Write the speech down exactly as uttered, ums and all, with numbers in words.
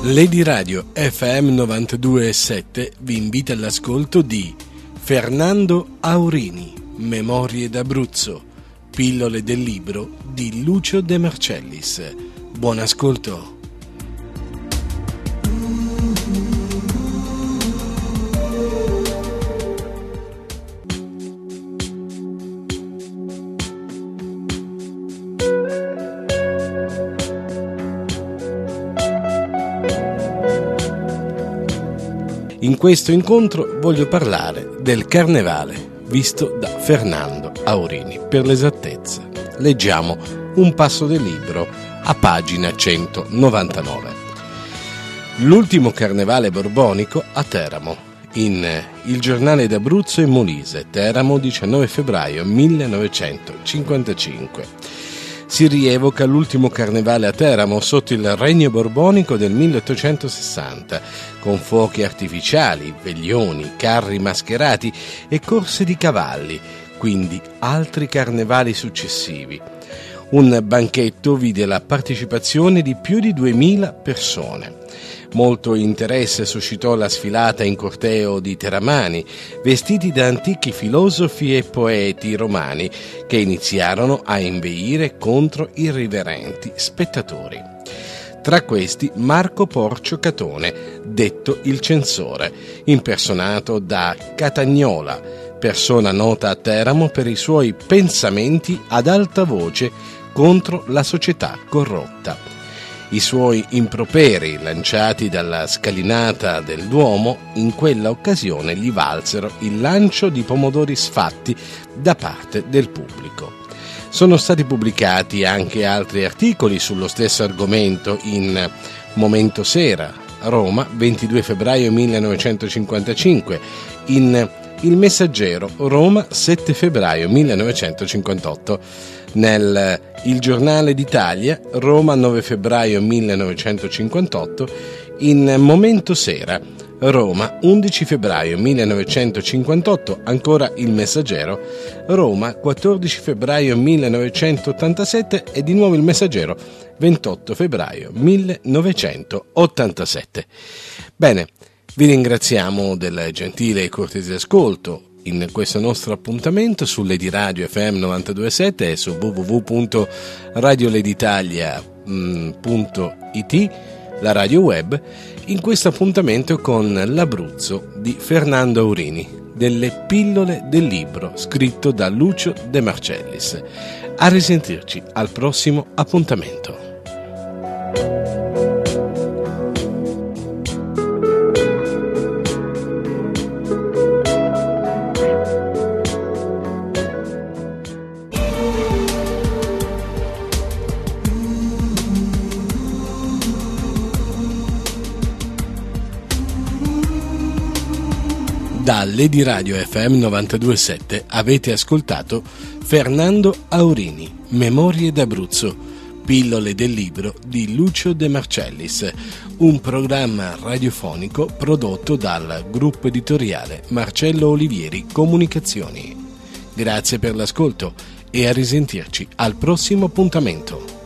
Lady Radio F M novantadue virgola sette vi invita all'ascolto di Fernando Aurini, Memorie d'Abruzzo, pillole del libro di Lucio De Marcellis. Buon ascolto. In questo incontro voglio parlare del Carnevale visto da Fernando Aurini. Per l'esattezza, leggiamo un passo del libro a pagina centonovantanove. L'ultimo Carnevale borbonico a Teramo, in Il Giornale d'Abruzzo e Molise, Teramo, diciannove febbraio millenovecentocinquantacinque. Si rievoca l'ultimo carnevale a Teramo sotto il regno borbonico del milleottocentosessanta, con fuochi artificiali, veglioni, carri mascherati e corse di cavalli, quindi altri carnevali successivi. Un banchetto vide la partecipazione di più di duemila persone. Molto interesse suscitò la sfilata in corteo di teramani, vestiti da antichi filosofi e poeti romani, che iniziarono a inveire contro irriverenti spettatori. Tra questi Marco Porcio Catone, detto il censore, impersonato da Catagnola, persona nota a Teramo per i suoi pensamenti ad alta voce contro la società corrotta. I suoi improperi, lanciati dalla scalinata del Duomo, in quella occasione gli valsero il lancio di pomodori sfatti da parte del pubblico. Sono stati pubblicati anche altri articoli sullo stesso argomento in Momento Sera, Roma, ventidue febbraio millenovecentocinquantacinque, in Il Messaggero, Roma, sette febbraio millenovecentocinquantotto, nel Il Giornale d'Italia, Roma, nove febbraio millenovecentocinquantotto, in Momento Sera, Roma, undici febbraio millenovecentocinquantotto, ancora Il Messaggero, Roma, quattordici febbraio millenovecentottantasette e di nuovo Il Messaggero, ventotto febbraio millenovecentottantasette. Bene, vi ringraziamo del gentile e cortese ascolto in questo nostro appuntamento su Lady Radio F M novantadue virgola sette e su w w w punto radio leditalia punto i t, la radio web, in questo appuntamento con l'Abruzzo di Fernando Aurini, delle pillole del libro scritto da Lucio De Marcellis. A risentirci al prossimo appuntamento. Da Lady Radio F M novantadue virgola sette avete ascoltato Fernando Aurini, Memorie d'Abruzzo, pillole del libro di Lucio De Marcellis, un programma radiofonico prodotto dal gruppo editoriale Marcello Olivieri Comunicazioni. Grazie per l'ascolto e a risentirci al prossimo appuntamento.